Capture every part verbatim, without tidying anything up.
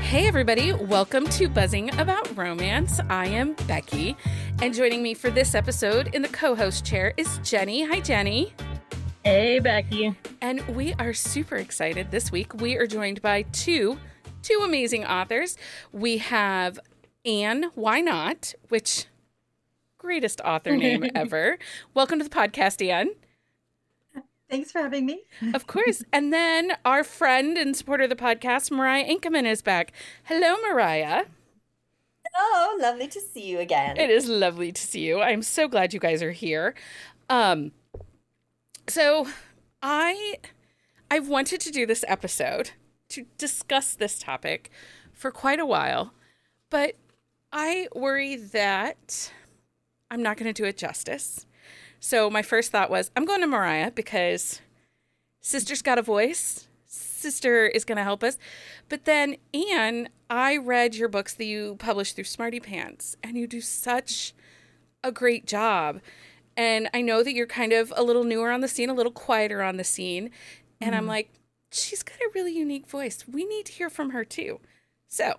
Hey everybody, welcome to Buzzing About Romance. I am Becky, and joining me for this episode in the co-host chair is Jenny. Hi Jenny. Hey Becky. And we are super excited this week. We are joined by two, two amazing authors. We have Anne Wynot, which greatest author name ever. Welcome to the podcast, Anne. Thanks for having me. Of course. And then our friend and supporter of the podcast, Mariah Inkeman, is back. Hello, Mariah. Oh, lovely to see you again. It is lovely to see you. I'm so glad you guys are here. Um, so I, I've wanted to do this episode to discuss this topic for quite a while, but I worry that I'm not going to do it justice. So my first thought was, I'm going to Mariah because sister's got a voice. Sister is going to help us. But then, Anne, I read your books that you published through Smarty Pants, and you do such a great job. And I know that you're kind of a little newer on the scene, a little quieter on the scene. And mm. I'm like, she's got a really unique voice. We need to hear from her too. So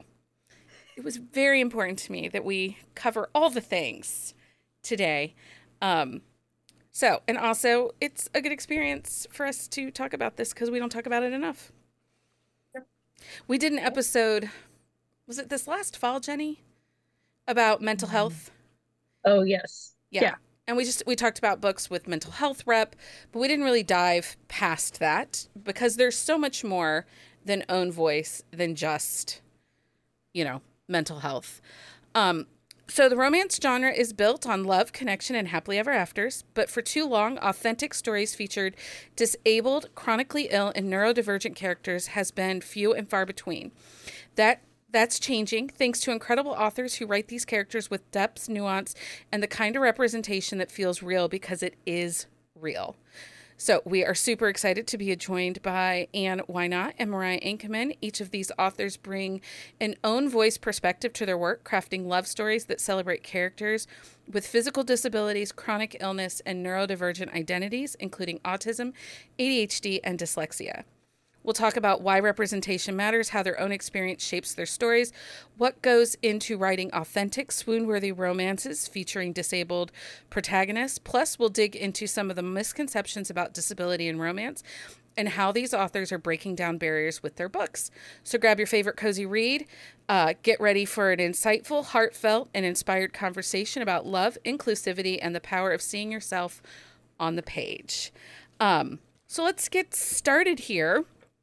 it was very important to me that we cover all the things today. Um, So, and also, it's a good experience for us to talk about this because we don't talk about it enough. Yep. We did an episode, was it this last fall, Jenny? About mental health? Oh, yes. Yeah. yeah. And we just, we talked about books with mental health rep, but we didn't really dive past that because there's so much more than own voice than just, you know, mental health. Um, So the romance genre is built on love, connection, and happily ever afters, but for too long, authentic stories featured disabled, chronically ill, and neurodivergent characters has been few and far between. That that's changing thanks to incredible authors who write these characters with depth, nuance, and the kind of representation that feels real because it is real. So we are super excited to be joined by Anne Wynot and Mariah Inkeman. Each of these authors bring an own voice perspective to their work, crafting love stories that celebrate characters with physical disabilities, chronic illness, and neurodivergent identities, including autism, A D H D, and dyslexia. We'll talk about why representation matters, how their own experience shapes their stories, what goes into writing authentic, swoon-worthy romances featuring disabled protagonists. Plus, we'll dig into some of the misconceptions about disability in romance and how these authors are breaking down barriers with their books. So grab your favorite cozy read, uh, get ready for an insightful, heartfelt, and inspired conversation about love, inclusivity, and the power of seeing yourself on the page. Um, so let's get started here.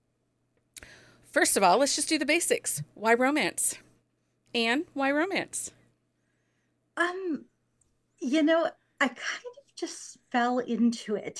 First of all, let's just do the basics. Why romance? Anne, why romance? Um, you know, I kind of just fell into it.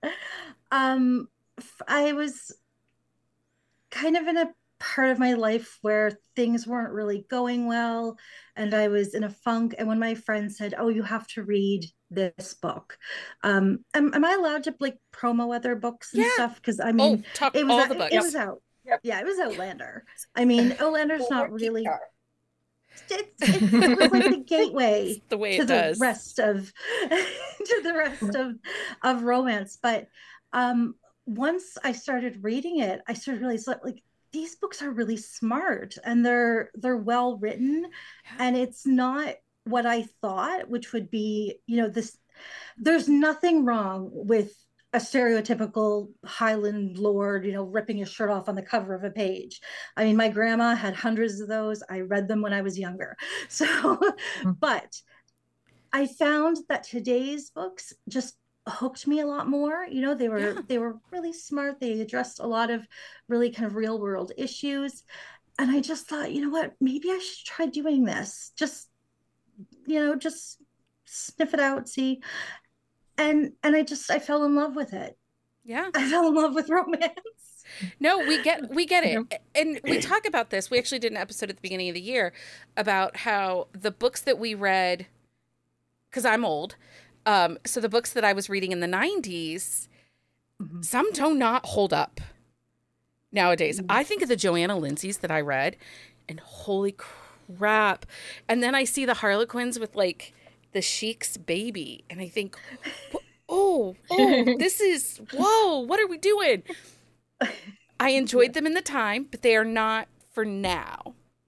um, I was kind of in a part of my life where things weren't really going well, and I was in a funk. And when my friend said, "Oh, you have to read this book," um, am, am I allowed to like promo other books and yeah. stuff? Because I mean, oh, talk it was all out, the books. It, it was out. Yeah, it was Outlander. I mean, Outlander's not really. It, it, it was like the gateway it's the way to it the does. rest of to the rest of of romance. But um, once I started reading it, I started really like these books are really smart and they're they're well written, and it's not what I thought, which would be you know this. There's nothing wrong with a stereotypical Highland lord, you know, ripping his shirt off on the cover of a page. I mean, my grandma had hundreds of those. I read them when I was younger. So, but I found that today's books just hooked me a lot more. You know, they were, yeah. they were really smart. They addressed a lot of really kind of real world issues. And I just thought, you know what, maybe I should try doing this. Just, you know, just sniff it out, see. And and I just I fell in love with it. Yeah. I fell in love with romance. No, we get we get it. And we talk about this. We actually did an episode at the beginning of the year about how the books that we read, because I'm old, um, so the books that I was reading in the nineties, mm-hmm. some do not hold up nowadays. Mm-hmm. I think of the Joanna Lindsay's that I read, and holy crap. And then I see the Harlequins with like the Sheik's baby, and I think, oh, oh, this is, whoa, what are we doing? I enjoyed them in the time, but they are not for now.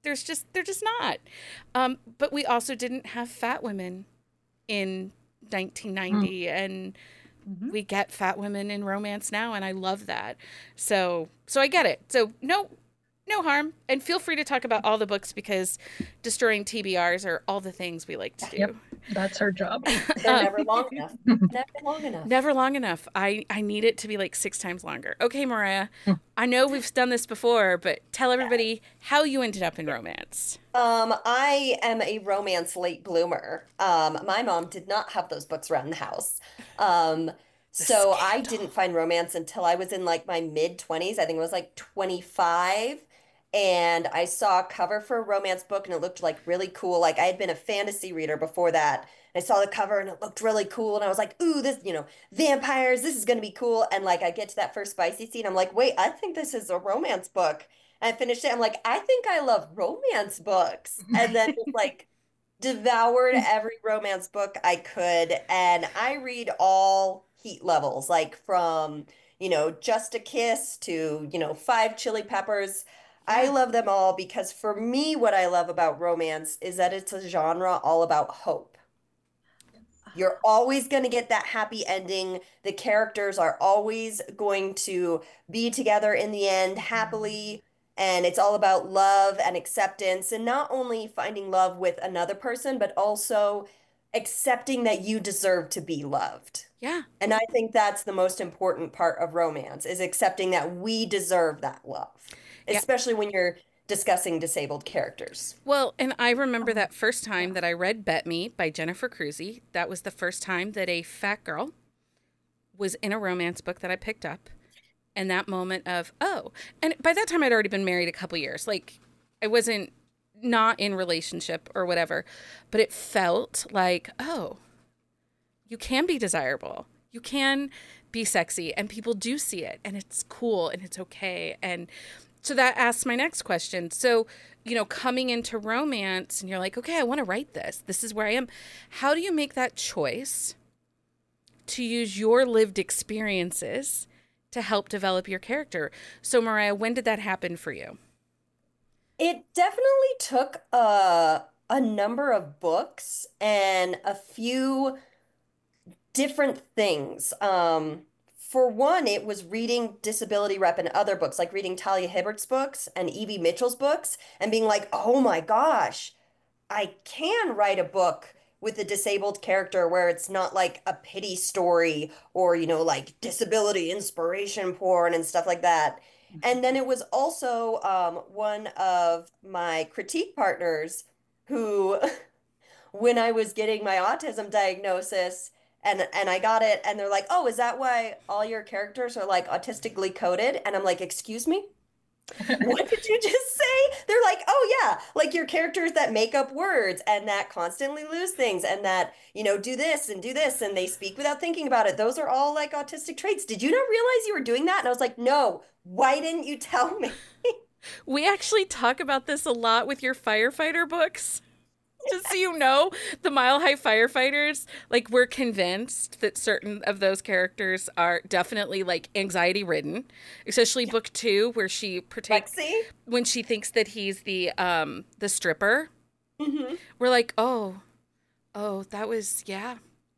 There's just, they're just not. Um, but we also didn't have fat women in nineteen ninety, mm. and mm-hmm. we get fat women in romance now, and I love that. So, so I get it. So no, no harm. And feel free to talk about all the books, because destroying T B Rs are all the things we like to do. Yep, that's our job. They're um, never long enough. Never long enough. Never long enough. I, I need it to be like six times longer. Okay, Mariah, I know we've done this before, but tell everybody how you ended up in romance. Um, I am a romance late bloomer. Um, my mom did not have those books around the house. Um, so I didn't find romance until I was in like my mid twenties. I think it was like twenty-five. And I saw a cover for a romance book, and it looked like really cool. Like, I had been a fantasy reader before that. And I saw the cover and it looked really cool. And I was like, ooh, this, you know, vampires, this is going to be cool. And like, I get to that first spicy scene. I'm like, wait, I think this is a romance book. And I finished it. I'm like, I think I love romance books. And then just like devoured every romance book I could. And I read all heat levels, like from, you know, Just a Kiss to, you know, Five Chili Peppers. I love them all, because for me, what I love about romance is that it's a genre all about hope. You're always going to get that happy ending. The characters are always going to be together in the end happily. And it's all about love and acceptance, and not only finding love with another person, but also accepting that you deserve to be loved. Yeah. And I think that's the most important part of romance, is accepting that we deserve that love. Especially yeah. when you're discussing disabled characters. Well, and I remember that first time that I read Bet Me by Jennifer Cruzy. That was the first time that a fat girl was in a romance book that I picked up. And that moment of, oh, and by that time I'd already been married a couple years. Like, I wasn't not in relationship or whatever, but it felt like, oh, you can be desirable. You can be sexy, and people do see it, and it's cool, and it's okay. And so that asks my next question. So, you know, coming into romance and you're like, okay, I want to write this. This is where I am. How do you make that choice to use your lived experiences to help develop your character? So, Mariah, when did that happen for you? It definitely took a, a number of books and a few different things. Um, For one, it was reading Disability Rep and other books, like reading Talia Hibbert's books and Evie Mitchell's books, and being like, oh my gosh, I can write a book with a disabled character where it's not like a pity story or, you know, like disability inspiration porn and stuff like that. And then it was also um, one of my critique partners who, when I was getting my autism diagnosis, And and I got it, and they're like, oh, is that why all your characters are like autistically coded? And I'm like, excuse me? What did you just say? They're like, oh yeah, like your characters that make up words and that constantly lose things and that, you know, do this and do this and they speak without thinking about it. Those are all like autistic traits. Did you not realize you were doing that? And I was like, no, why didn't you tell me? We actually talk about this a lot with your firefighter books. Just so you know, the Mile High Firefighters, like, we're convinced that certain of those characters are definitely like anxiety ridden, especially yeah. book two, where she protects Lexi? When she thinks that he's the um the stripper. Mm-hmm. We're like, oh, oh, that was yeah.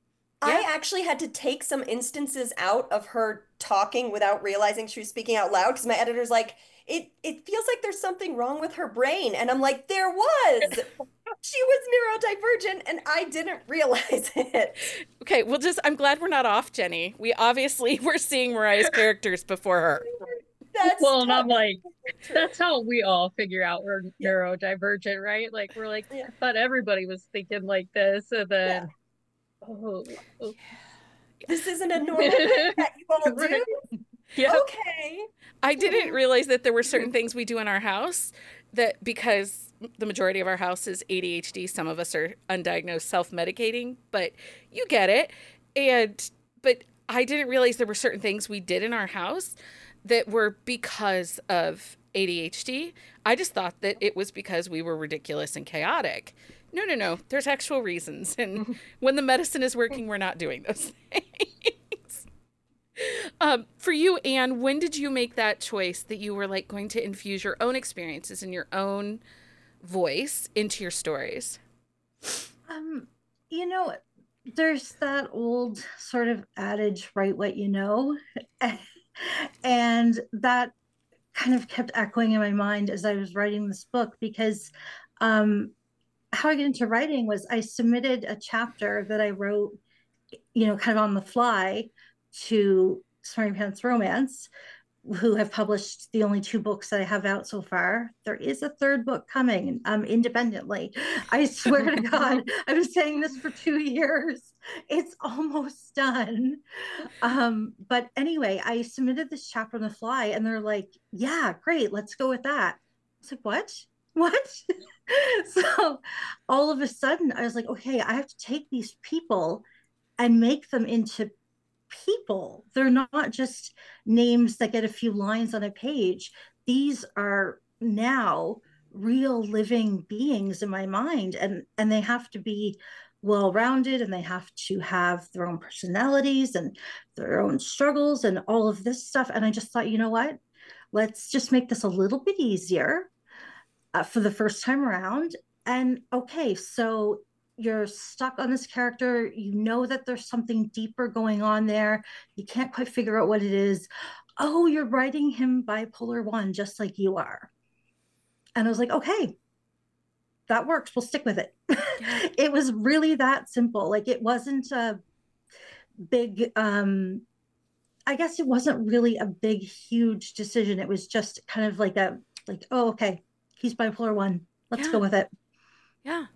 I yeah. actually had to take some instances out of her talking without realizing she was speaking out loud, because my editor's like, it it feels like there's something wrong with her brain, and I'm like, there was. She was neurodivergent, and I didn't realize it. Okay, well, just I'm glad we're not off, Jenny. We obviously were seeing Mariah's characters before her. That's well, and I'm like, that's how we all figure out we're yeah. neurodivergent, right? Like, we're like, yeah. I thought everybody was thinking like this, and then, yeah. oh, oh. This isn't a normal thing that you all do? Yeah. Okay. I didn't realize that there were certain things we do in our house that, because the majority of our house is A D H D, some of us are undiagnosed self-medicating, but you get it. And, but I didn't realize there were certain things we did in our house that were because of A D H D. I just thought that it was because we were ridiculous and chaotic. No, no, no. There's actual reasons. And when the medicine is working, we're not doing those things. Um, for you, Anne, when did you make that choice that you were like going to infuse your own experiences and your own voice into your stories? Um, you know, there's that old sort of adage, write what you know. And that kind of kept echoing in my mind as I was writing this book, because um, how I got into writing was I submitted a chapter that I wrote, you know, kind of on the fly to Smarty Pants Romance, who have published the only two books that I have out so far. There is a third book coming, um, independently. I swear to God, I've been saying this for two years. It's almost done. Um, but anyway, I submitted this chapter on the fly, and they're like, "Yeah, great, let's go with that." I was like, "What? What?" So all of a sudden, I was like, "Okay, I have to take these people and make them into people. They're not just names that get a few lines on a page. These are now real living beings in my mind, and and they have to be well rounded, and they have to have their own personalities and their own struggles and all of this stuff." And I just thought, you know what, let's just make this a little bit easier uh, for the first time around. And okay, so you're stuck on this character, you know that there's something deeper going on there, you can't quite figure out what it is. Oh, you're writing him bipolar one just like you are. And I was like, okay, that works, we'll stick with it. It was really that simple. Like, it wasn't a big um I guess it wasn't really a big huge decision. It was just kind of like a like, oh, okay, he's bipolar one, let's Yeah. go with it. Yeah.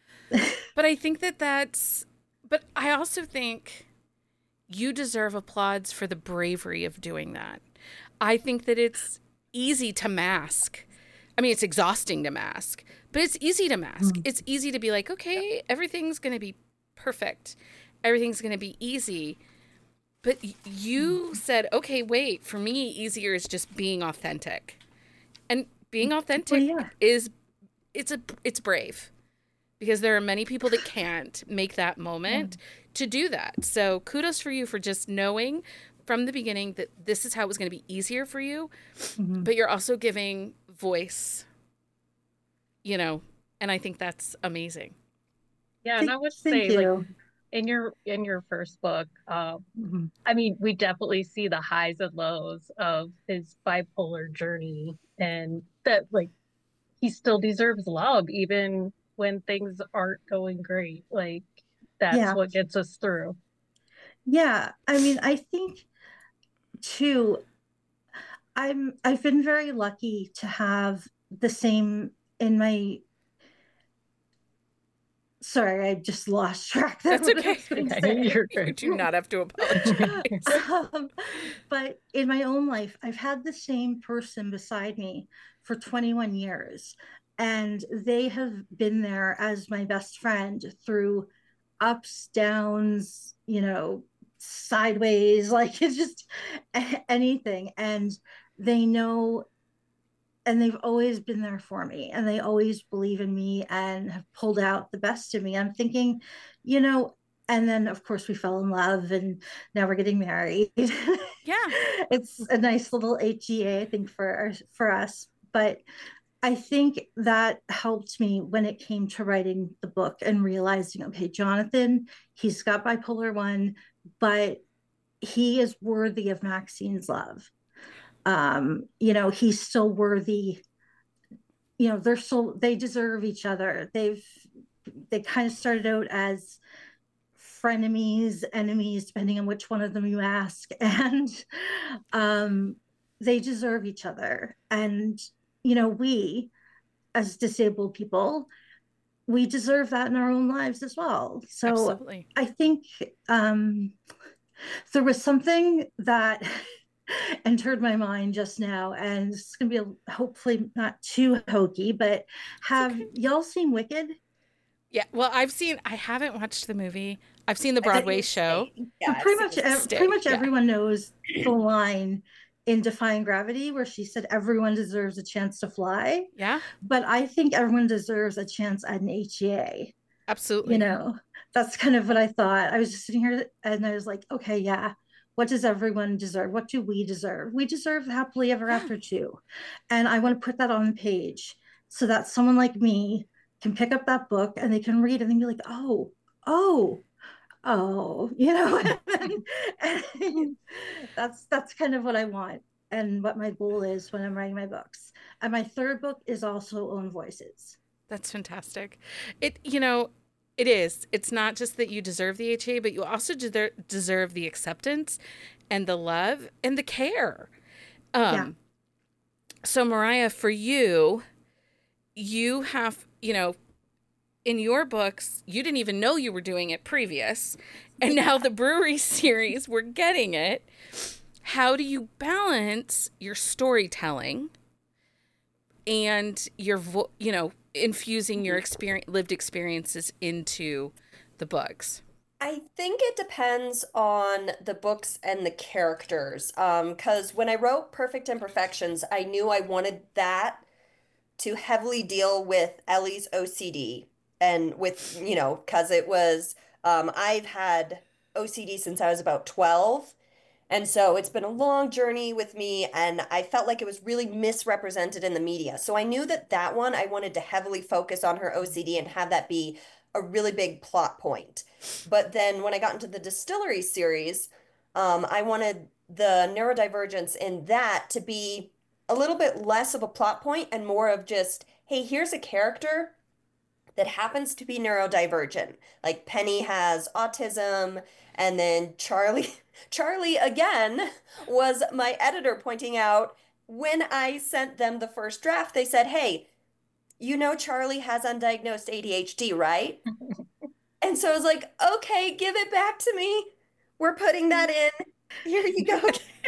But I think that that's, but I also think you deserve applause for the bravery of doing that. I think that it's easy to mask. I mean, it's exhausting to mask, but it's easy to mask. Mm. It's easy to be like, okay, everything's going to be perfect. Everything's going to be easy. But you said, okay, wait, for me, easier is just being authentic. And being authentic well, yeah. is, it's a, it's brave. Because there are many people that can't make that moment yeah. to do that. So kudos for you for just knowing from the beginning that this is how it was going to be easier for you. Mm-hmm. But you're also giving voice, you know, and I think that's amazing. Yeah, and I would say, like, in your in your first book, um, mm-hmm. I mean, we definitely see the highs and lows of his bipolar journey, and that, like, he still deserves love, even when things aren't going great. Like, that's yeah. what gets us through. Yeah. I mean, I think too, I'm, I've been very lucky to have the same in my, sorry, I just lost track. That's okay. You're, you do not have to apologize. um, but in my own life, I've had the same person beside me for twenty-one years. And they have been there as my best friend through ups, downs, you know, sideways, like it's just anything. And they know, and they've always been there for me, and they always believe in me and have pulled out the best of me. I'm thinking, you know, and then of course we fell in love, and now we're getting married. Yeah. It's a nice little H G A, I think, for for us. But I think that helped me when it came to writing the book and realizing, okay, Jonathan, he's got bipolar one, but he is worthy of Maxine's love. Um, you know, he's still worthy. You know, they're so, they deserve each other. They've, they kind of started out as frenemies, enemies, depending on which one of them you ask. And um, they deserve each other. And you know, we as disabled people, we deserve that in our own lives as well. So absolutely. I think um, there was something that entered my mind just now, and it's going to be a, hopefully not too hokey, but have okay. y'all seen Wicked? Yeah, well, I've seen, I haven't watched the movie. I've seen the Broadway show. Yeah, pretty much, pretty much yeah. everyone knows the line in Defying Gravity, where she said, everyone deserves a chance to fly. Yeah. But I think everyone deserves a chance at an H E A. Absolutely. You know, that's kind of what I thought. I was just sitting here and I was like, okay, yeah. What does everyone deserve? What do we deserve? We deserve happily ever yeah. after too. And I want to put that on the page. so that someone like me can pick up that book and they can read and then be like, oh, oh, oh, you know, and, and that's that's kind of what I want and what my goal is when I'm writing my books. And my third book is also Own Voices. That's fantastic. It, you know, it is. It's not just that you deserve the H A, but you also deser- deserve the acceptance and the love and the care. Um, yeah. So, Mariah, for you, you have, you know, in your books, you didn't even know you were doing it previous. And now the brewery series, we're getting it. How do you balance your storytelling and your, vo- you know, infusing your experience, lived experiences into the books? I think it depends on the books and the characters. Um, because when I wrote Perfect Imperfections, I knew I wanted that to heavily deal with Ellie's O C D and with, you know, because it was, um, I've had O C D since I was about twelve. And so it's been a long journey with me, and I felt like it was really misrepresented in the media. So I knew that that one, I wanted to heavily focus on her O C D and have that be a really big plot point. But then when I got into the Distillery series, um, I wanted the neurodivergence in that to be a little bit less of a plot point and more of just, hey, here's a character that happens to be neurodivergent. Like Penny has autism, and then Charlie, Charlie again was my editor pointing out when I sent them the first draft, they said, hey, you know Charlie has undiagnosed A D H D, right? And so I was like, okay, give it back to me. We're putting that in. Here you go.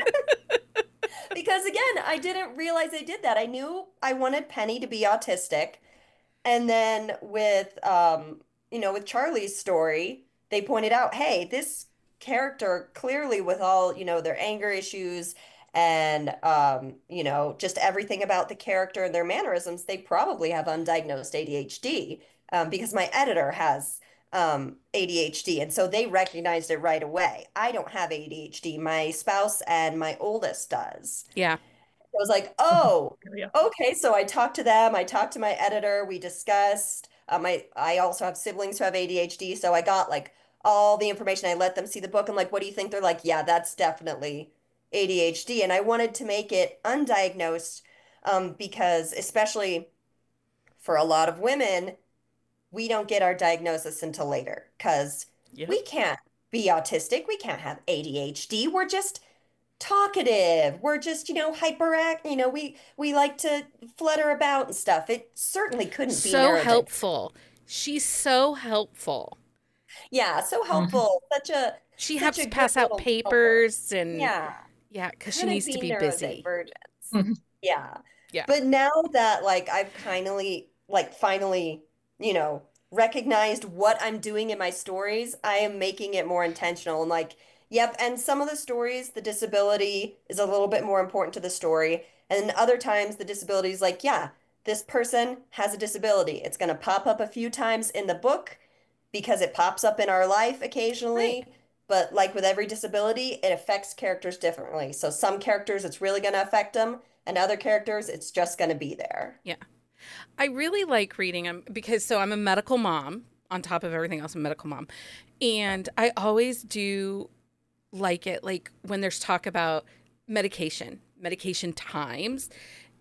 Because again, I didn't realize I did that. I knew I wanted Penny to be autistic. And then with um, you know, with Charlie's story, they pointed out, hey, this character clearly with all, you know, their anger issues and um, you know, just everything about the character and their mannerisms, they probably have undiagnosed A D H D, um, because my editor has um, A D H D, and so they recognized it right away. I don't have A D H D. My spouse and my oldest does. Yeah. I was like, oh, okay. So I talked to them. I talked to my editor. We discussed. Um, I I also have siblings who have A D H D, so I got like all the information. I let them see the book. I'm like, what do you think? They're like, yeah, that's definitely A D H D. And I wanted to make it undiagnosed, um, because especially for a lot of women, we don't get our diagnosis until later because Yep. we can't be autistic. We can't have A D H D. We're just talkative. We're just, you know, hyperact. You know, we we like to flutter about and stuff. It certainly couldn't be So neurodivergent. helpful. She's so helpful. Yeah, so helpful. Such a She such helps a good pass out little papers helper. and Yeah, yeah, because she couldn't needs to be be busy. neurodivergence. Yeah. Yeah. But now that like I've kindly like finally, you know, recognized what I'm doing in my stories, I am making it more intentional and like, yep, and some of the stories, the disability is a little bit more important to the story. And other times the disability is like, yeah, this person has a disability. It's going to pop up a few times in the book because it pops up in our life occasionally. Right. But like with every disability, it affects characters differently. So some characters, it's really going to affect them, and other characters, it's just going to be there. Yeah. I really like reading them because so I'm a medical mom. On top of everything else, I'm a medical mom. And I always do like it, like when there's talk about medication, medication times,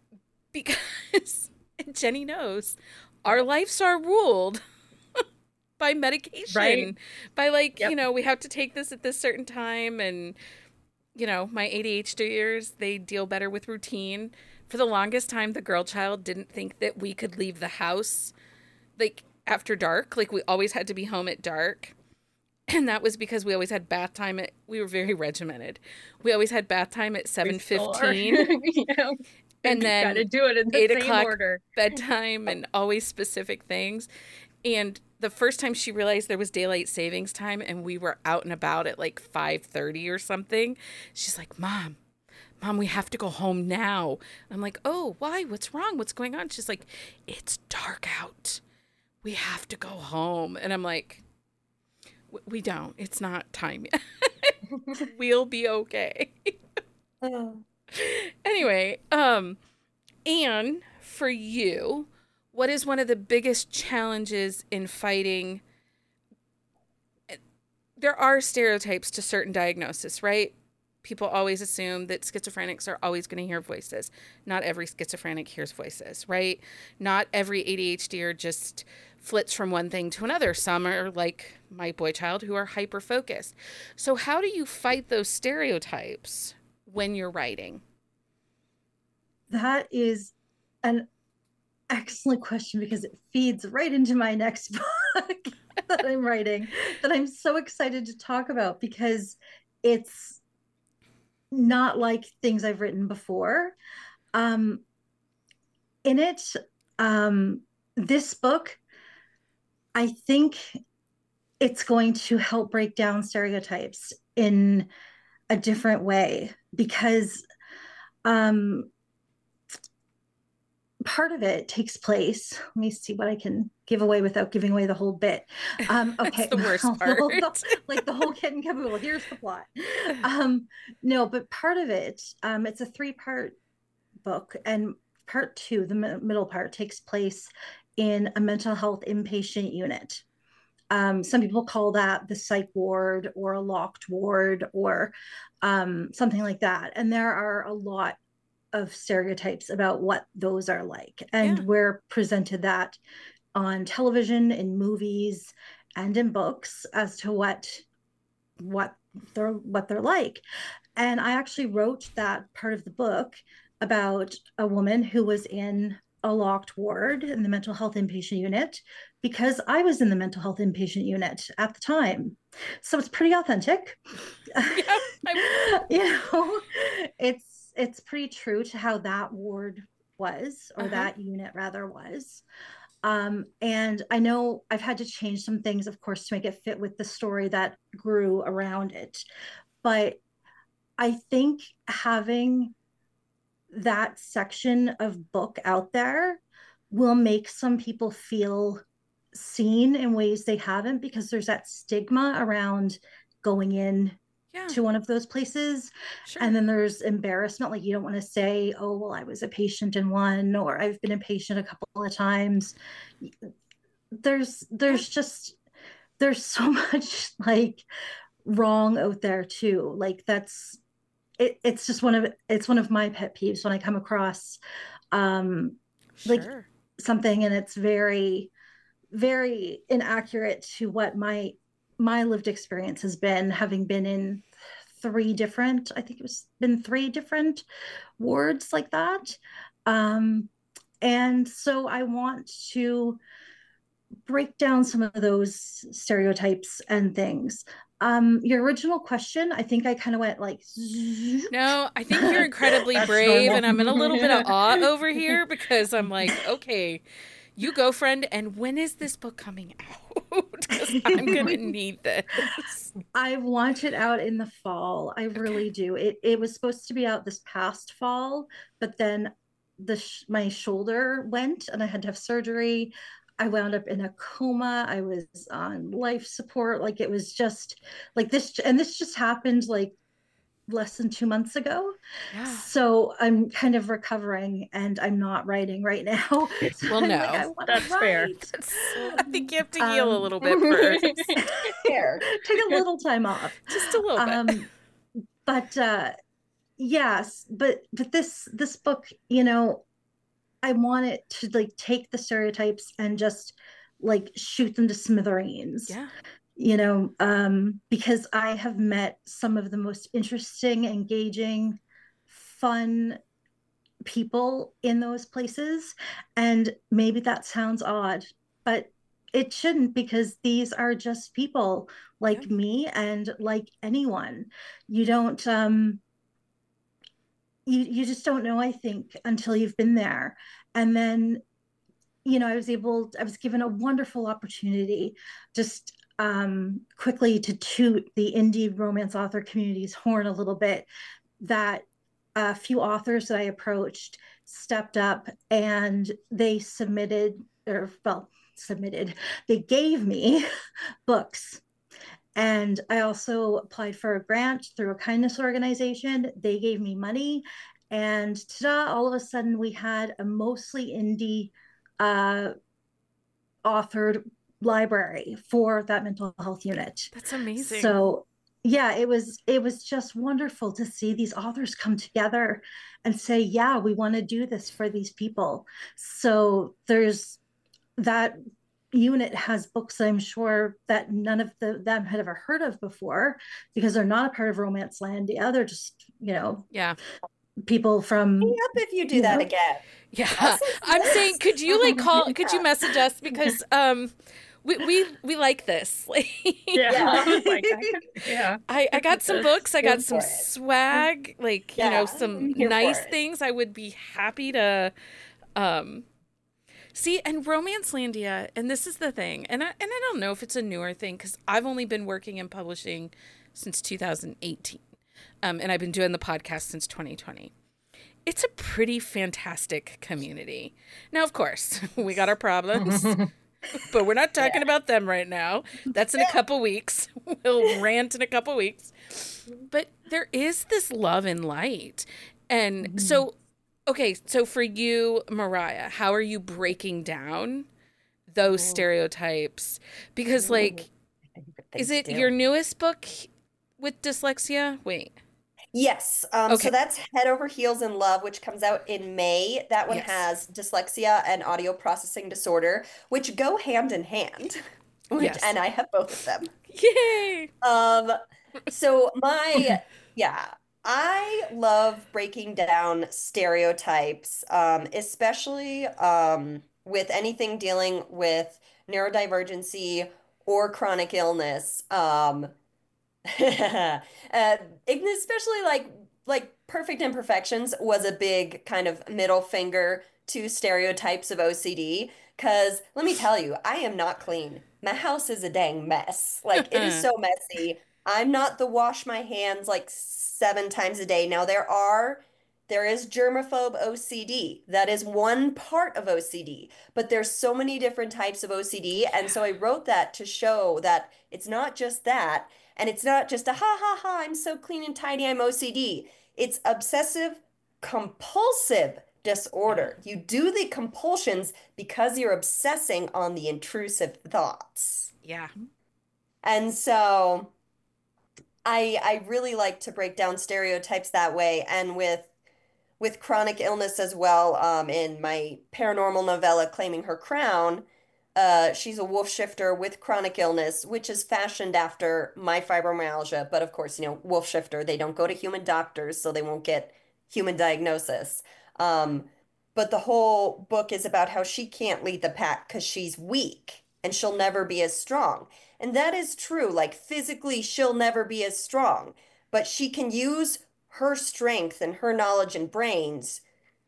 because Jenny knows our lives are ruled by medication, Right. by like, Yep. you know, we have to take this at this certain time. And, you know, my A D H D ears, they deal better with routine. For the longest time, the girl child didn't think that we could leave the house like after dark. Like we always had to be home at dark. And that was because we always had bath time at, we were very regimented. We always had bath time at seven fifteen. Yeah. And then gotta do it in the eight same o'clock order. bedtime and always specific things. And the first time she realized there was daylight savings time and we were out and about at like five thirty or something, she's like, Mom, Mom, we have to go home now. I'm like, oh, why? What's wrong? What's going on? She's like, it's dark out. We have to go home. And I'm like, we don't. It's not time yet. We'll be okay. Oh. Anyway, um, Anne, for you, what is one of the biggest challenges in fighting? There are stereotypes to certain diagnosis, right? People always assume that schizophrenics are always going to hear voices. Not every schizophrenic hears voices, right? Not every ADHDer just flits from one thing to another. Some are like my boy child who are hyper-focused. So how do you fight those stereotypes when you're writing? That is an excellent question, because it feeds right into my next book that I'm writing, that I'm so excited to talk about, because it's not like things I've written before. Um, in it, um, this book, I think it's going to help break down stereotypes in a different way, because um, part of it takes place. Let me see what I can give away without giving away the whole bit. Um, okay, That's the worst well, part. the, like the whole kit and caboodle. Here's the plot. Um, no, but part of it, um, it's a three-part book, and part two, the middle part, takes place in a mental health inpatient unit. Um, some people call that the psych ward or a locked ward or um, something like that. And there are a lot of stereotypes about what those are like. And Yeah. we're presented that on television, in movies, and in books as to what what they're what they're like. And I actually wrote that part of the book about a woman who was in a locked ward in the mental health inpatient unit, because I was in the mental health inpatient unit at the time. So it's pretty authentic. Yeah, you know, it's it's pretty true to how that ward was, or uh-huh. that unit rather was. Um, and I know I've had to change some things, of course, to make it fit with the story that grew around it. But I think having that section of book out there will make some people feel seen in ways they haven't, because there's that stigma around going in yeah. to one of those places. Sure. And then there's embarrassment, like you don't want to say, oh, well, I was a patient in one, or I've been a patient a couple of times. There's there's just there's so much like wrong out there too. Like that's it, it's just one of it's one of my pet peeves when I come across um sure. like something and it's very very inaccurate to what my my lived experience has been, having been in three different I think it was been three different wards like that. Um and so I want to break down some of those stereotypes and things. Um, your original question, I think I kind of went like. No, I think you're incredibly brave, and I'm in a little bit of awe over here, because I'm like, okay, you go, friend. And when is this book coming out? Because I'm gonna need this. I want it out in the fall. I really okay. do. It it was supposed to be out this past fall, but then the sh- my shoulder went, and I had to have surgery. I wound up in a coma. I was on life support. Like it was just like this. And this just happened like less than two months ago. Yeah. So I'm kind of recovering and I'm not writing right now. So well, I'm no, like, that's fair. That's, I think you have to heal um, a little bit first. Fair. Take a little time off. Just a little um, bit. But uh, yes, but, but this, this book, you know, I want it to like take the stereotypes and just like shoot them to smithereens. Yeah. You know, um, because I have met some of the most interesting, engaging, fun people in those places. And maybe that sounds odd, but it shouldn't, because these are just people like yeah. me and like anyone. You don't, um, You, you just don't know, I think, until you've been there. And then, you know, I was able, I was given a wonderful opportunity just um, quickly to toot the indie romance author community's horn a little bit, that a few authors that I approached stepped up and they submitted, or well, submitted, they gave me books. And I also applied for a grant through a kindness organization. They gave me money. And ta-da, all of a sudden we had a mostly indie uh, authored library for that mental health unit. That's amazing. So yeah, it was it was just wonderful to see these authors come together and say, yeah, we want to do this for these people. So there's that unit has books I'm sure that none of the, them had ever heard of before, because they're not a part of Romancelandia. They're just, you know, yeah, people from. Hang up if you do you that know. Again. Yeah, I'm saying, could you like call? Could you message us, because um, we we we like this. yeah, yeah. Like, I, yeah. I I got some books. I got some swag. Like yeah, you know, some nice things. I would be happy to. Um, See, and Romancelandia, and this is the thing, and I, and I don't know if it's a newer thing, because I've only been working in publishing since two thousand eighteen, um, and I've been doing the podcast since twenty twenty. It's a pretty fantastic community. Now, of course, we got our problems, but we're not talking yeah. about them right now. That's in a couple weeks. We'll rant in a couple weeks. But there is this love and light, and mm-hmm. so... Okay, so for you, Mariah, how are you breaking down those Ooh. stereotypes? Because, like, is it your newest book with dyslexia? Wait. Yes. Um, okay. So that's Head Over Heels in Love, which comes out in May. That one yes. has dyslexia and audio processing disorder, which go hand in hand. Which, yes. And I have both of them. Yay! Um. So my, yeah. I love breaking down stereotypes, um, especially um, with anything dealing with neurodivergency or chronic illness. Um, uh, especially like like Perfect Imperfections was a big kind of middle finger to stereotypes of O C D. Because let me tell you, I am not clean. My house is a dang mess. Like, it is so messy. I'm not the wash my hands like seven times a day. Now there are, there is germaphobe O C D. That is one part of O C D, but there's so many different types of O C D. And so I wrote that to show that it's not just that. And it's not just a ha ha ha, I'm so clean and tidy, I'm O C D. It's obsessive compulsive disorder. You do the compulsions because you're obsessing on the intrusive thoughts. Yeah. And so I I really like to break down stereotypes that way, and with with chronic illness as well. Um, in my paranormal novella, Claiming Her Crown, uh, she's a wolf shifter with chronic illness, which is fashioned after my fibromyalgia. But of course, you know, wolf shifter, they don't go to human doctors, so they won't get human diagnosis. Um, but the whole book is about how she can't lead the pack because she's weak and she'll never be as strong. And that is true. Like, physically, she'll never be as strong, but she can use her strength and her knowledge and brains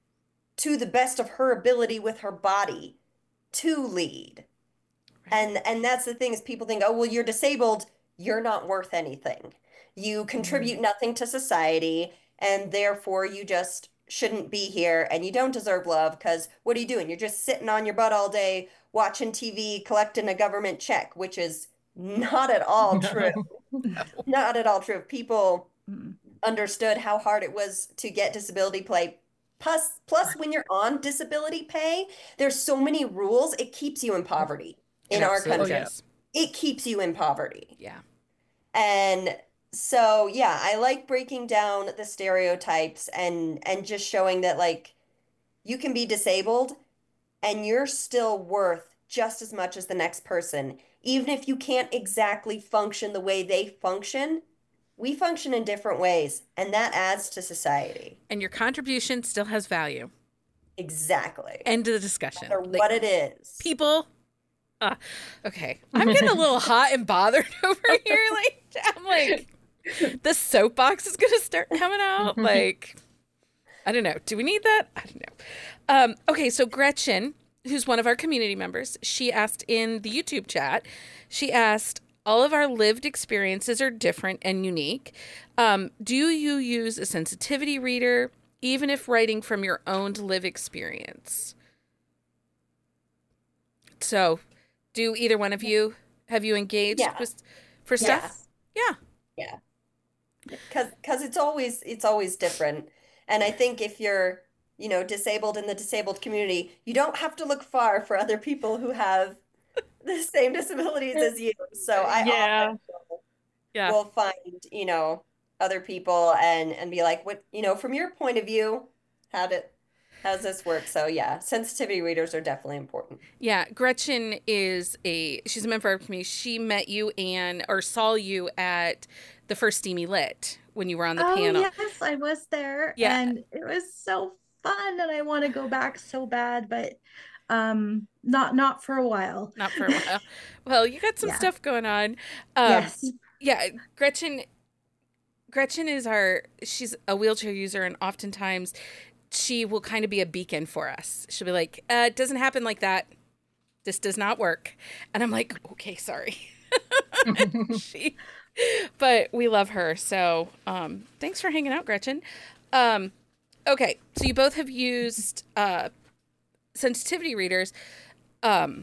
to the best of her ability with her body to lead. Right. And and that's the thing, is people think, oh, well, you're disabled. You're not worth anything. You contribute mm-hmm. nothing to society, and therefore you just shouldn't be here, and you don't deserve love, because what are you doing? You're just sitting on your butt all day, watching T V, collecting a government check, which is not at all true. No. Not at all true. People mm. understood how hard it was to get disability pay. Plus, plus, when you're on disability pay, there's so many rules. It keeps you in poverty in our country. Yes. It keeps you in poverty. Yeah. And so, yeah, I like breaking down the stereotypes and and just showing that, like, you can be disabled and you're still worth just as much as the next person. Even if you can't exactly function the way they function, we function in different ways, and that adds to society. And your contribution still has value. Exactly. End of the discussion. No matter what it is. People. Uh, okay. I'm getting a little hot and bothered over here. Like, I'm like, the soapbox is going to start coming out. Like, I don't know. Do we need that? I don't know. Um, okay, so Gretchen, who's one of our community members, she asked in the YouTube chat, she asked, all of our lived experiences are different and unique. Um, do you use a sensitivity reader, even if writing from your own live experience? So, do either one of you, have you engaged yeah. with for stuff? Yeah. Yeah. Because because it's always it's always different. And I think if you're you know, disabled in the disabled community, you don't have to look far for other people who have the same disabilities as you. So I Yeah. often will, Yeah. will find, you know, other people and and be like, what, you know, from your point of view, how did how does this work? So yeah, sensitivity readers are definitely important. Yeah, Gretchen is a she's a member of our community. She met you and or saw you at the first Steamy Lit when you were on the Oh, panel. yes, I was there, Yeah. and it was so fun, and I want to go back so bad, but um, not not for a while. Not for a while. Well, you got some Yeah. stuff going on. Um, Yes. Yeah, Gretchen. Gretchen is our. She's a wheelchair user, and oftentimes she will kind of be a beacon for us. She'll be like, uh, "It doesn't happen like that. This does not work." And I'm like, "Okay, sorry." she, but we love her. So, um, thanks for hanging out, Gretchen. Um, okay, so you both have used uh, sensitivity readers. Um,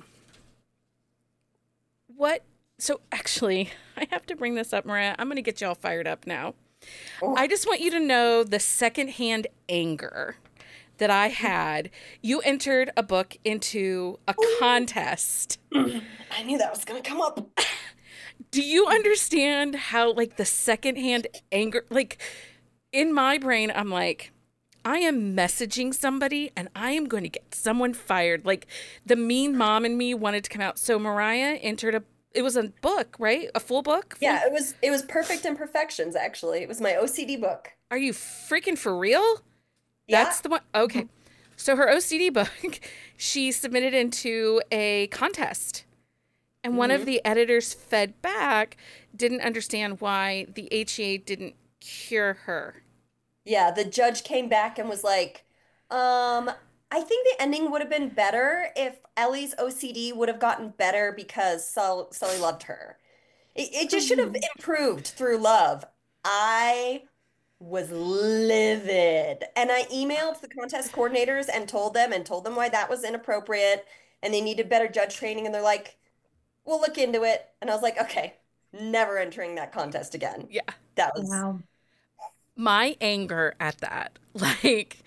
what? So actually, I have to bring this up, Maria. I'm going to get you all fired up now. Oh. I just want you to know the secondhand anger that I had. You entered a book into a contest. I knew that was going to come up. Do you understand how, like, the secondhand anger, like, in my brain, I'm like, I am messaging somebody and I am going to get someone fired. Like, the mean mom in me wanted to come out. So Mariah entered a, it was a book, right? A full book? Full... Yeah, it was, it was Perfect Imperfections, actually. It was my O C D book. Are you freaking for real? Yeah. That's the one. Okay. So her O C D book, she submitted into a contest. And one Mm-hmm. of the editors fed back, didn't understand why the H E A didn't cure her. Yeah, the judge came back and was like, um, I think the ending would have been better if Ellie's O C D would have gotten better because Sul Sully loved her. It, it just should have improved through love. I was livid. And I emailed the contest coordinators and told them and told them why that was inappropriate and they needed better judge training. And they're like, we'll look into it. And I was like, okay, never entering that contest again. Yeah. That was Wow. My anger at that, like,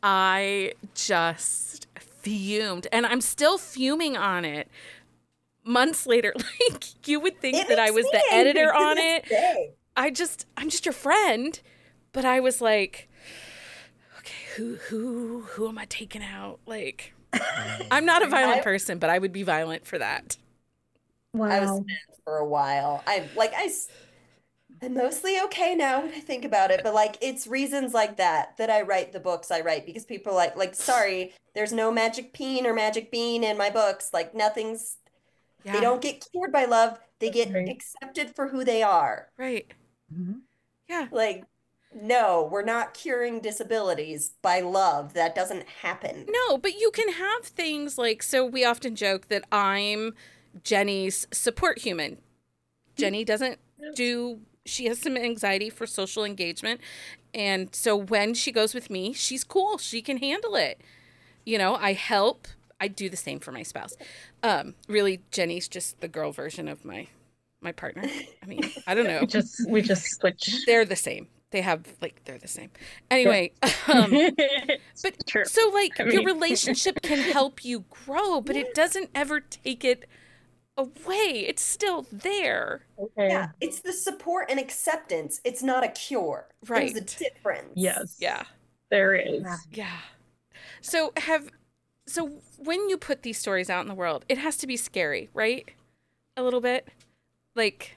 I just fumed. And I'm still fuming on it months later. Like, you would think it that I makes was me the angry editor to on this it. day. I just, I'm just your friend. But I was like, okay, who, who, who am I taking out? Like, I'm not a violent I- person, but I would be violent for that. Wow. I was mad for a while. I like I s- I'm mostly okay now when I think about it, but like it's reasons like that that I write the books I write because people are like like sorry, there's no magic peen or magic bean in my books. Like nothing's Yeah. they don't get cured by love. They get Right. accepted for who they are. Right. Mhm. Yeah. Like no, we're not curing disabilities by love. That doesn't happen. No, but you can have things like, so we often joke that I'm Jenny's support human. Jenny doesn't do, she has some anxiety for social engagement. And so when she goes with me, she's cool. She can handle it. You know, I help. I do the same for my spouse. Um, really, Jenny's just the girl version of my my partner. I mean, I don't know. We just we just switch. They're the same. They have, like, they're the same. Anyway, um, but True. so, like, I your mean- relationship can help you grow, but it doesn't ever take it away. It's still there. Okay. Yeah, it's the support and acceptance. It's not a cure. There's a Right. difference. Yes. Yeah. There is. Yeah. Yeah. So have so when you put these stories out in the world, it has to be scary, right? A little bit. Like,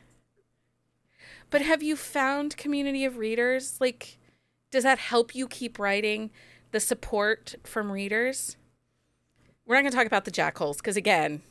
but have you found community of readers? Like, does that help you keep writing? The support from readers? We're not going to talk about the jackholes because, again,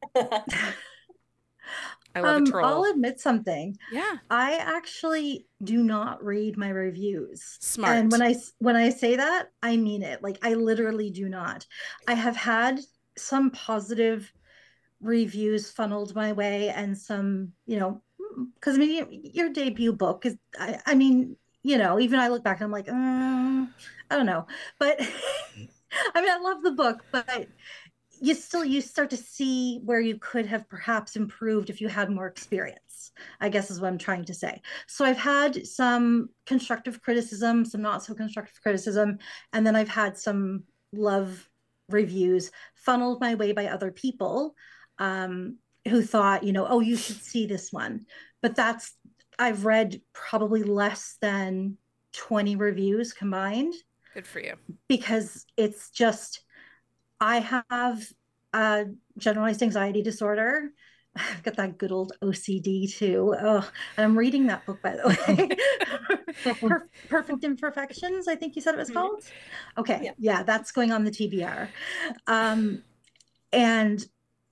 I love Um, a troll. I'll admit something. Yeah, I actually do not read my reviews. smart. And when I s- when I say that, I mean it. Like I literally do not. I have had some positive reviews funneled my way and some, you know, because I mean your debut book is I, I mean, you know, even I look back and I'm like, um, I don't know. But I mean I love the book, but you still you start to see where you could have perhaps improved if you had more experience, I guess is what I'm trying to say. So I've had some constructive criticism, some not so constructive criticism, and then I've had some love reviews funneled my way by other people um, who thought, you know, oh, you should see this one. But that's, I've read probably less than twenty reviews combined. Good for you. Because it's just, I have a generalized anxiety disorder. I've got that good old O C D too. Oh, and I'm reading that book, by the way. Per- Perfect Imperfections, I think you said it was called. Okay, yeah, yeah, that's going on the T B R. Um, and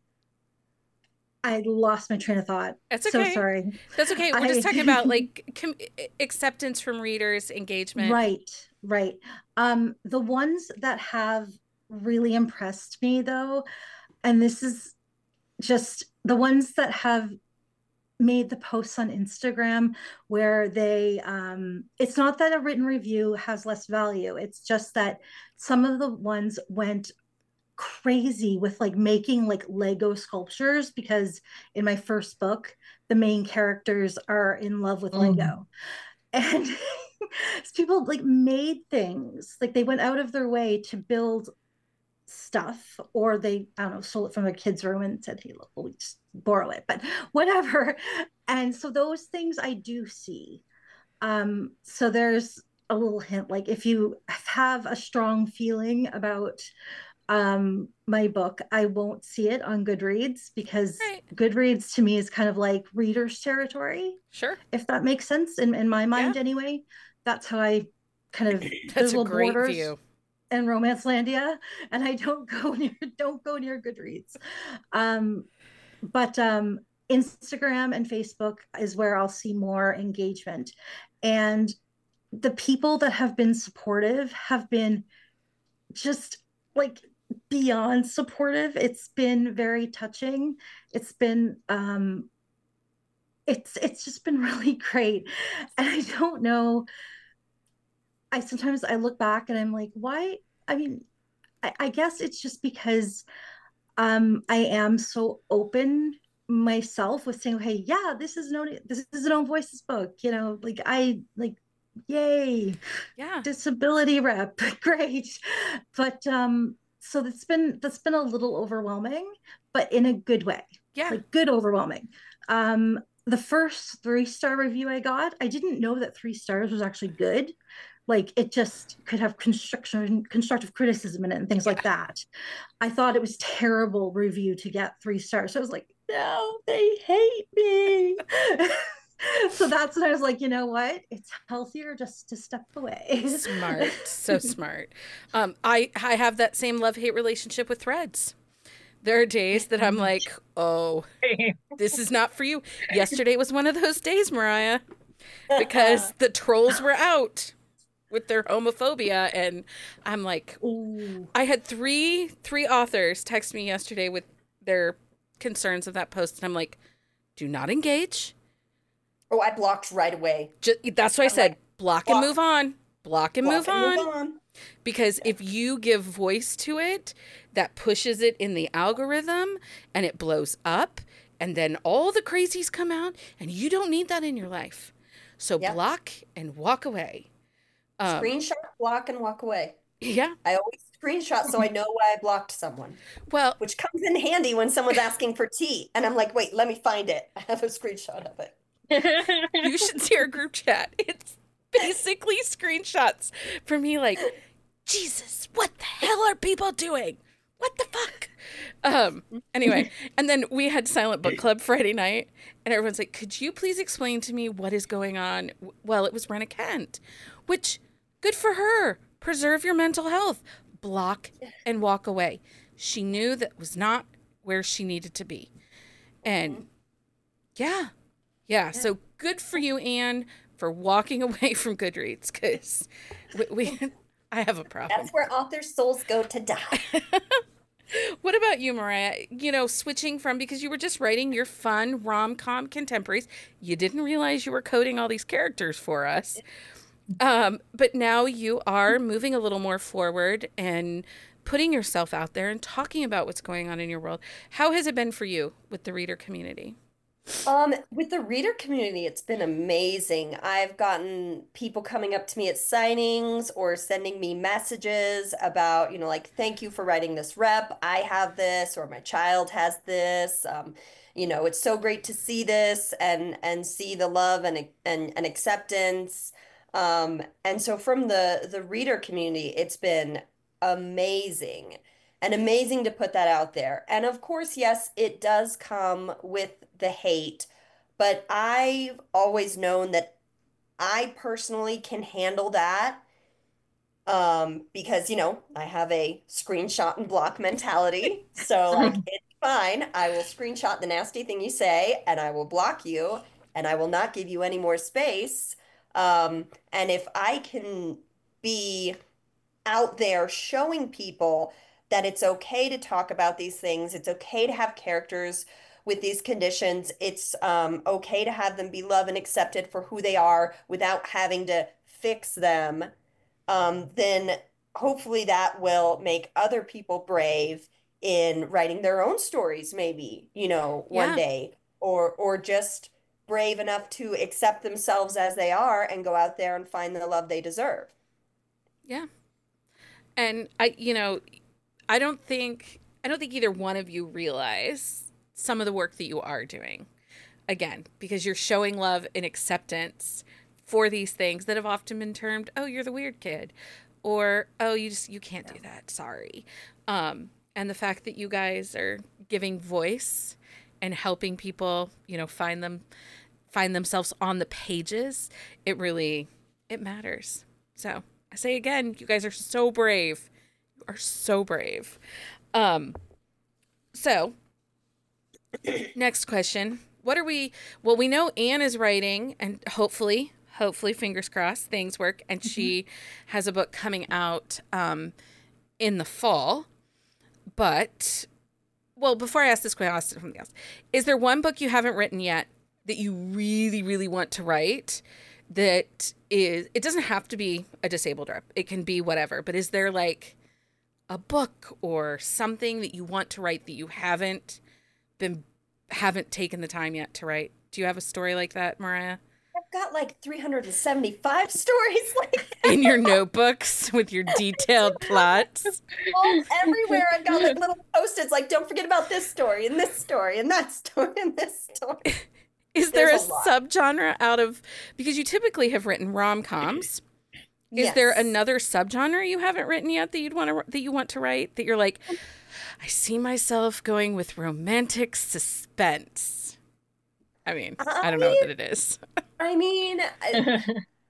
I lost my train of thought. That's okay. So sorry. That's okay. We're I... just talking about like com- acceptance from readers, engagement. Right, right. Um, the ones that have really impressed me though, and this is just the ones that have made the posts on Instagram where they um it's not that a written review has less value, it's just that some of the ones went crazy with like making like Lego sculptures, because in my first book the main characters are in love with mm. Lego, and people like made things, like they went out of their way to build stuff, or they, I don't know, stole it from their kid's room and said, hey, look, we'll just borrow it, but whatever. And so those things I do see. Um, so there's a little hint, like if you have a strong feeling about um, my book, I won't see it on Goodreads, because right. Goodreads to me is kind of like reader's territory. Sure. If that makes sense in, in my mind yeah. anyway. That's how I kind of, that's a great borders. view. And Romancelandia, and I don't go near don't go near Goodreads. Um, but um, Instagram and Facebook is where I'll see more engagement. And the people that have been supportive have been just like beyond supportive. It's been very touching. It's been um, it's it's just been really great. And I don't know. I sometimes I look back and I'm like, why? I mean, I, I guess it's just because um, I am so open myself with saying, hey, yeah, this is no, this is an Own Voices book. You know, like I like, yay, yeah, disability rep, great. But um, so that's been that's been a little overwhelming, but in a good way. Yeah, like good overwhelming. Um, the first three star review I got, I didn't know that three stars was actually good. Like it just could have construction, constructive criticism in it and things yeah. like that. I thought it was terrible review to get three stars. So I was like, no, they hate me. So that's when I was like, you know what? It's healthier just to step away. Smart, so smart. Um, I I have that same love-hate relationship with Threads. There are days that I'm like, oh, this is not for you. Yesterday was one of those days, Mariah, because the trolls were out with their homophobia, and I'm like, ooh. I had three three authors text me yesterday with their concerns of that post, and I'm like, do not engage. Oh, I blocked right away. Just, that's what I said. Like, block, block and move on. Block and, block move, and on. move on. Because if you give voice to it, that pushes it in the algorithm, and it blows up, and then all the crazies come out, and you don't need that in your life. So yep. block and walk away. Um, Screenshot, block, and walk away. Yeah. I always screenshot so I know why I blocked someone. Well, which comes in handy when someone's asking for tea. And I'm like, wait, let me find it. I have a screenshot of it. You should see our group chat. It's basically screenshots for me like, Jesus, what the hell are people doing? What the fuck? Um, anyway, and then we had Silent Book Club Friday night, and everyone's like, could you please explain to me what is going on? Well, it was Brenna Kent, which, good for her. Preserve your mental health. Block and walk away. She knew that was not where she needed to be. And yeah, yeah. yeah. So good for you, Anne, for walking away from Goodreads, because we, we I have a problem. That's where authors' souls go to die. What about you, Mariah? You know, switching from, because you were just writing your fun rom-com contemporaries, you didn't realize you were coding all these characters for us. Um, but now you are moving a little more forward and putting yourself out there and talking about what's going on in your world. How has it been for you with the reader community? Um, with the reader community, it's been amazing. I've gotten people coming up to me at signings or sending me messages about, you know, like, thank you for writing this rep. I have this, or my child has this. Um, you know, it's so great to see this and and see the love and and, and acceptance. Um, and so from the the reader community, it's been amazing and amazing to put that out there. And of course, yes, it does come with the hate, but I've always known that I personally can handle that um, because, you know, I have a screenshot and block mentality. So, like, it's fine. I will screenshot the nasty thing you say and I will block you and I will not give you any more space. Um, and if I can be out there showing people that it's okay to talk about these things. It's okay to have characters with these conditions. It's um, okay to have them be loved and accepted for who they are without having to fix them. Um, then hopefully that will make other people brave in writing their own stories, maybe, you know, one Yeah. day, or or just brave enough to accept themselves as they are and go out there and find the love they deserve. Yeah. And I, you know, I don't think, I don't think either one of you realize some of the work that you are doing. Again, because you're showing love and acceptance for these things that have often been termed, oh, you're the weird kid, or, oh, you just, you can't do that. Sorry. Um, and the fact that you guys are giving voice and helping people, you know, find them, find themselves on the pages, it really, it matters. So I say again, you guys are so brave. You are so brave. Um, so next question. What are we, well, we know Anne is writing and hopefully, hopefully, fingers crossed, things work. And she has a book coming out um, in the fall. But, well, before I ask this question, I'll ask something else. Is there one book you haven't written yet that you really, really want to write that is, it doesn't have to be a disabled rep. It can be whatever. But is there like a book or something that you want to write that you haven't been, haven't taken the time yet to write? Do you have a story like that, Mariah? I've got like three hundred seventy-five stories like that. In your notebooks with your detailed plots? All everywhere. I've got like little post-its like, don't forget about this story and this story and that story and this story. Is there There's a, a lot. subgenre out of, because you typically have written rom-coms. Is Yes. there another subgenre you haven't written yet that you'd want to, that you want to write, that you're like, I see myself going with romantic suspense? I mean, I don't know what that it is. I mean, I,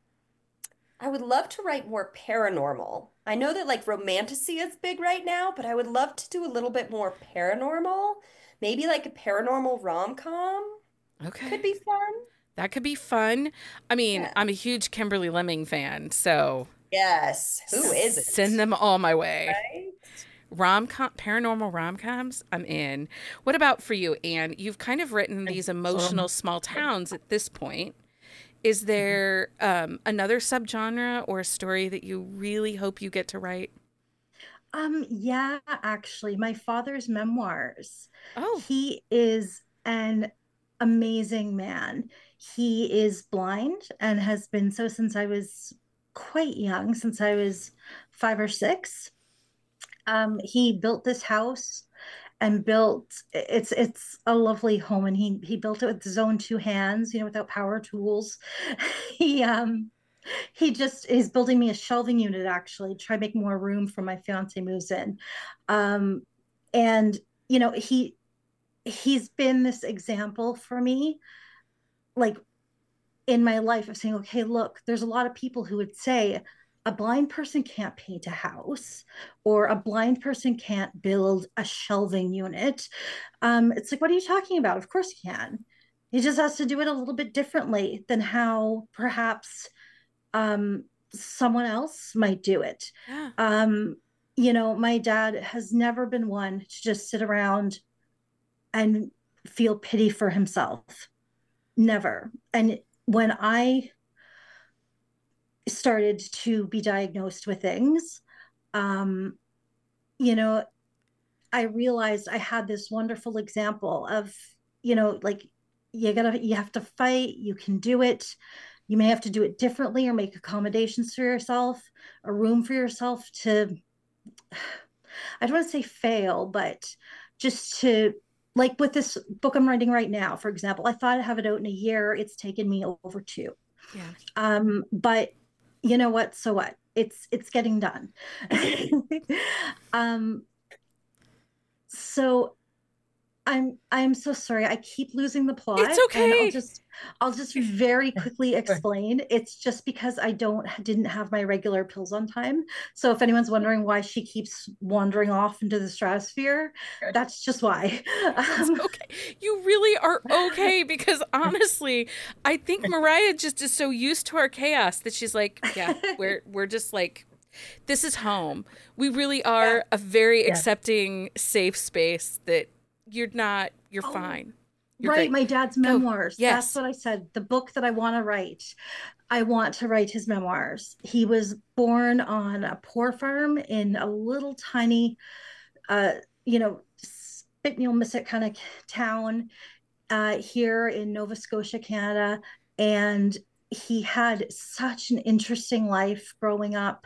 I would love to write more paranormal. I know that like romantasy is big right now, but I would love to do a little bit more paranormal. Maybe like a paranormal rom-com Okay. could be fun. That could be fun. I mean, Yeah. I'm a huge Kimberly Lemming fan, so Yes. Who is it? send them all my way. Right? Rom-com, paranormal rom-coms, I'm in. What about for you, Anne? You've kind of written these emotional small towns at this point. Is there um, another subgenre or a story that you really hope you get to write? Um, yeah, actually, my father's memoirs. Oh, He is an amazing man. He is blind and has been so since I was quite young, since I was five or six. Um, he built this house and built it's it's a lovely home, and he he built it with his own two hands, you know, without power tools. He um he just is building me a shelving unit actually, to try to make more room for my fiance moves in. Um, and you know, he he's been this example for me, like in my life, of saying, okay, look, there's a lot of people who would say a blind person can't paint a house, or a blind person can't build a shelving unit. Um, it's like, what are you talking about? Of course he can. He just has to do it a little bit differently than how perhaps um, someone else might do it. yeah. Um, you know, my dad has never been one to just sit around and feel pity for himself. Never. And when I started to be diagnosed with things. Um, you know, I realized I had this wonderful example of, you know, like you gotta, you have to fight, you can do it. You may have to do it differently or make accommodations for yourself, a room for yourself to, I don't want to say fail, but just to, like with this book I'm writing right now, for example, I thought I'd have it out in a year. It's taken me over two. Yeah. Um, but you know what? So what? It's it's getting done. um, so I'm I'm so sorry. I keep losing the plot. It's okay. And I'll just I'll just very quickly explain. It's just because I don't didn't have my regular pills on time. So if anyone's wondering why she keeps wandering off into the stratosphere, that's just why. Um, it's okay. You really are okay, because honestly, I think Mariah just is so used to our chaos that she's like, yeah, we're we're just like, this is home. We really are yeah. a very yeah. accepting, safe space that you're not, you're oh, fine. You're right. Great. My dad's memoirs. Oh, yes. That's what I said. The book that I want to write. I want to write his memoirs. He was born on a poor farm in a little tiny, uh, you know, Spitneel-Misset kind of town uh, here in Nova Scotia, Canada. And he had such an interesting life growing up.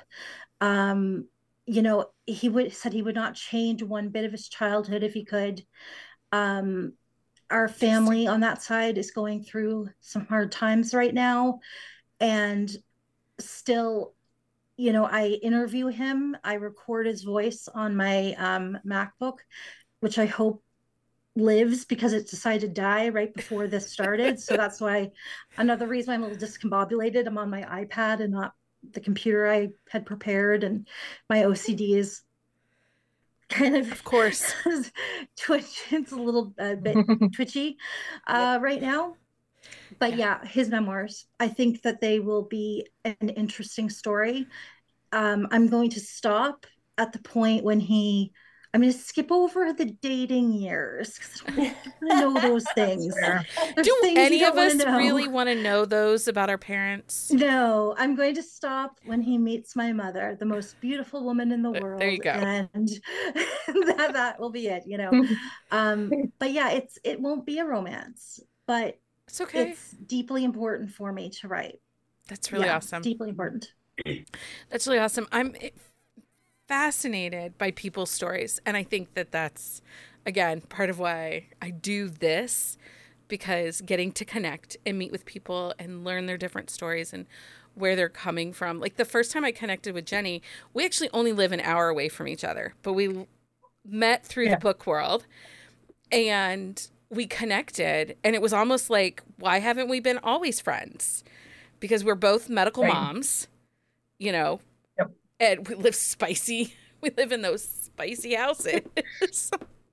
Um, you know, he would said he would not change one bit of his childhood if he could. Um, our family on that side is going through some hard times right now, and still, you know, I interview him. I record his voice on my um, MacBook, which I hope lives, because it decided to die right before this started. So that's why another reason I'm a little discombobulated. I'm on my iPad and not the computer I had prepared, and my O C D is kind of, of course, twitch. It's a little uh, bit twitchy uh, right now. But yeah. yeah, his memoirs, I think that they will be an interesting story. Um, I'm going to stop at the point when he, I'm going to skip over the dating years, because I don't want to know those things. Do things any of us really want to know those about our parents? No, I'm going to stop when he meets my mother, the most beautiful woman in the world. There you go. And that, that will be it, you know. Um, but yeah, it's it won't be a romance, but it's okay. It's deeply important for me to write. That's really yeah, awesome. Deeply important. That's really awesome. I'm fascinated by people's stories, and I think that that's, again, part of why I do this, because getting to connect and meet with people and learn their different stories and where they're coming from. Like the first time I connected with Jenny, we actually only live an hour away from each other, but we met through yeah. the book world, and we connected, and it was almost like, why haven't we been always friends? Because we're both medical right. moms, you know, yep. and we live spicy. We live in those spicy houses.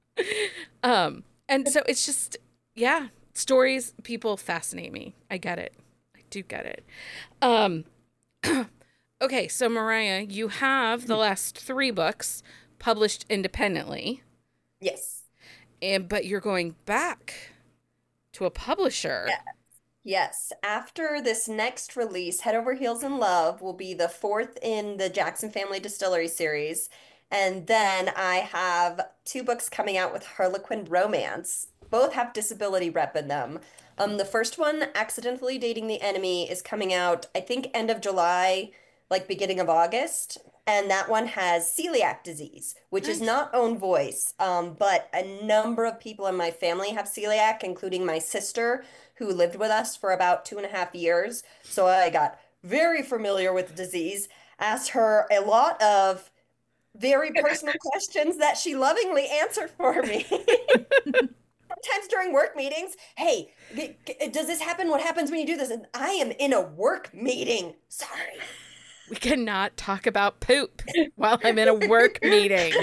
um, and so it's just, yeah, stories, people fascinate me. I get it. I do get it. Um, okay, so Mariah, you have the last three books published independently. Yes. And but you're going back to a publisher. Yes. Yes. After this next release, Head Over Heels in Love will be the fourth in the Jackson Family Distillery series. And then I have two books coming out with Harlequin Romance. Both have disability rep in them. Um, the first one, Accidentally Dating the Enemy, is coming out, I think, end of July, like beginning of August. And that one has celiac disease, which nice. Is not own voice. Um, but a number of people in my family have celiac, including my sister, who lived with us for about two and a half years. So I got very familiar with the disease, asked her a lot of very personal questions that she lovingly answered for me. Sometimes during work meetings, hey, does this happen? What happens when you do this? And I am in a work meeting. Sorry. We cannot talk about poop while I'm in a work meeting.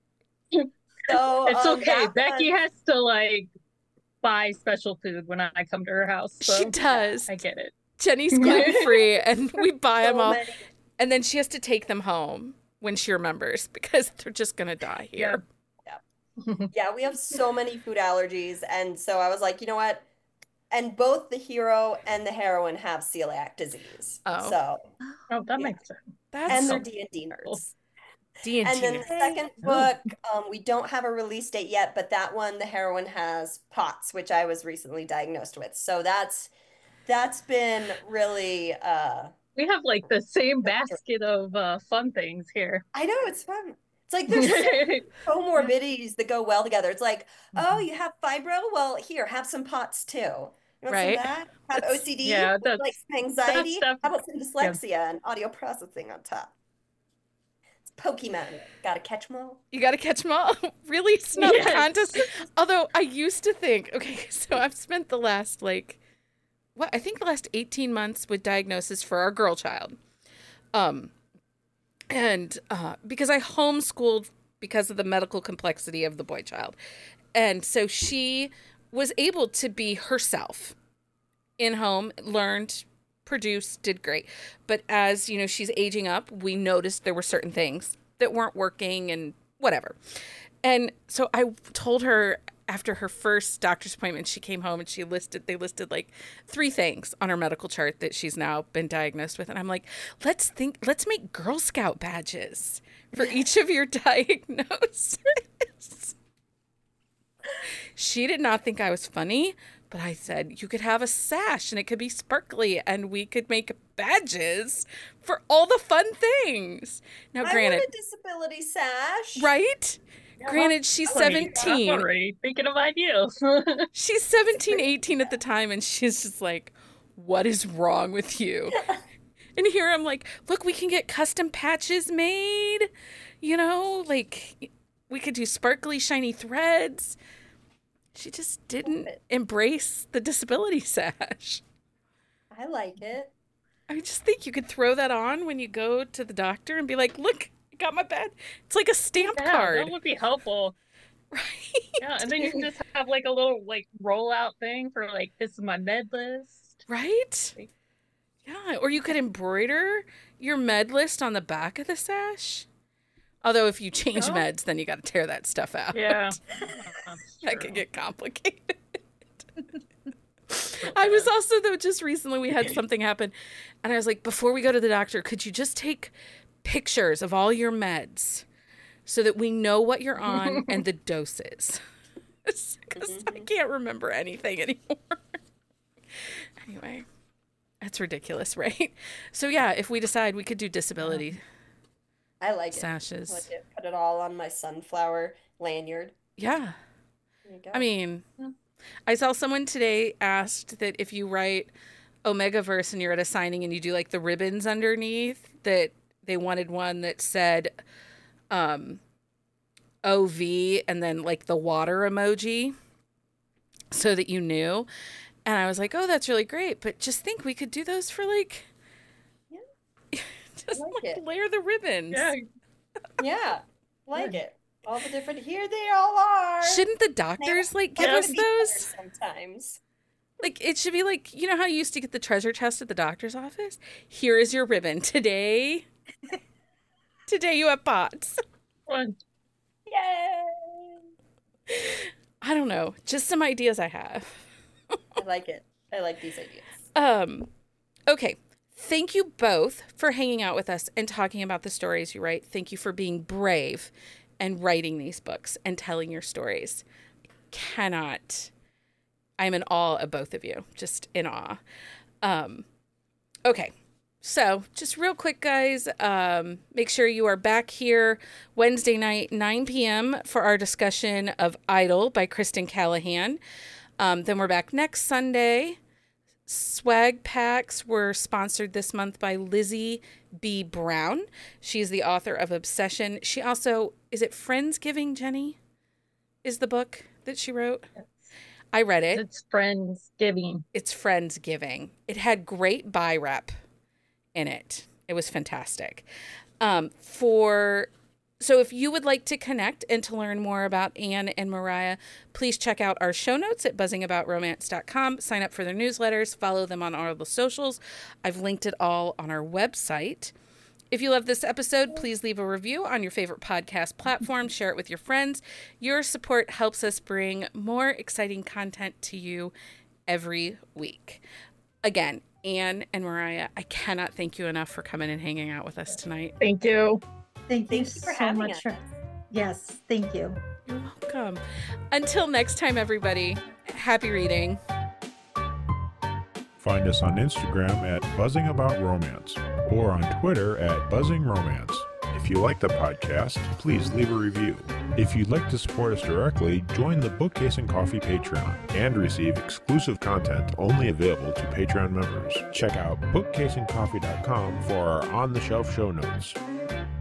So it's um, okay. Becky one... has to like buy special food when I come to her house. So she does. I get it. Jenny's gluten free, and we buy so them all, many. And then she has to take them home when she remembers, because they're just gonna die here. Yeah. Yeah, we have so many food allergies, and so I was like, you know what? and both the hero and the heroine have celiac disease. Oh. So, oh, that yeah. makes sense. That's and so they're D and D nerds. D and And D. then the second book, um, we don't have a release date yet, but that one, the heroine has POTS, which I was recently diagnosed with. So that's that's been really uh We have like the same basket of uh, fun things here. I know, it's fun. It's like there's so comorbidities that go well together. It's like, oh, you have fibro? Well, here, have some POTS too. You want Right. some of that? Have That's- O C D? yeah, Would you that's- like some anxiety? that's How about some dyslexia and audio processing on top? It's Pokemon. Gotta catch 'em all. You got to catch them all. Really? It's not Yes. a contest. Although I used to think, okay, so I've spent the last, like, what, I think the last eighteen months with diagnosis for our girl child. Um, and uh, because I homeschooled because of the medical complexity of the boy child. And so she was able to be herself in home, learned, produced, did great. But as, you know, she's aging up, we noticed there were certain things that weren't working and whatever. And so I told her after her first doctor's appointment, she came home and she listed, they listed like three things on her medical chart that she's now been diagnosed with. And I'm like, let's think, let's make Girl Scout badges for each of your diagnoses. She did not think I was funny, but I said, you could have a sash and it could be sparkly and we could make badges for all the fun things. Now, I granted, want a disability sash. right? Yeah, Granted, she's I'm already- I'm seventeen. already thinking of ideas. She's seventeen, eighteen at the time, and she's just like, what is wrong with you? And here I'm like, look, we can get custom patches made. You know, like we could do sparkly, shiny threads. She just didn't embrace the disability sash. I like it. I just think you could throw that on when you go to the doctor and be like, look, I got my bed. It's like a stamp Yeah, card. that would be helpful. Right? Yeah, and then you can just have like a little like rollout thing for like, this is my med list. Right? Yeah, or you could embroider your med list on the back of the sash. Although if you change Oh. meds, then you got to tear that stuff out. Yeah. That could get complicated. I was also, though, just recently we had something happen, and I was like, before we go to the doctor, could you just take pictures of all your meds so that we know what you're on and the doses? Because I can't remember anything anymore. Anyway, that's ridiculous, right? So, yeah, if we decide we could do disability I like it. sashes. I like it. Put it all on my sunflower lanyard. Yeah. There you go. I mean, Yeah. I saw someone today asked that if you write Omegaverse and you're at a signing and you do like the ribbons underneath, that they wanted one that said um, O V and then like the water emoji so that you knew. And I was like, oh, that's really great. But just think we could do those for like, Yeah. just I like like it. layer the ribbons. Yeah. Yeah, like it. All the different, here they all are. Shouldn't the doctors like give They us have to be better those? sometimes. Like, it should be like, you know how you used to get the treasure chest at the doctor's office? Here is your ribbon. Today, today you have POTS. Fun. Yay! I don't know. Just some ideas I have. I like it. I like these ideas. Um, okay. Thank you both for hanging out with us and talking about the stories you write. Thank you for being brave and writing these books and telling your stories. Cannot. I'm in awe of both of you. Just in awe. Um, okay. So just real quick, guys, um, make sure you are back here Wednesday night, nine p.m. for our discussion of Idol by Kristen Callahan. Um, then we're back next Sunday. Swag packs were sponsored this month by Lizzie B. Brown. She's the author of Obsession. She also, is it Friendsgiving, Jenny? Is the book that she wrote? I read it. It's Friendsgiving. It's Friendsgiving. It had great buy rep in it. It was fantastic. Um, for so if you would like to connect and to learn more about Anne and Mariah, please check out our show notes at buzzing about romance dot com. Sign up for their newsletters. Follow them on all the socials. I've linked it all on our website. If you love this episode, please leave a review on your favorite podcast platform. Share it with your friends. Your support helps us bring more exciting content to you every week. Again, Anne and Mariah, I cannot thank you enough for coming and hanging out with us tonight. Thank you. Thank, Thank you, you for so having much us. for yes, thank you. You're welcome. Until next time, everybody, happy reading. Find us on Instagram at Buzzing About Romance or on Twitter at Buzzing Romance. If you like the podcast, please leave a review. If you'd like to support us directly, join the Bookcase and Coffee Patreon and receive exclusive content only available to Patreon members. Check out bookcase and coffee dot com for our on-the-shelf show notes.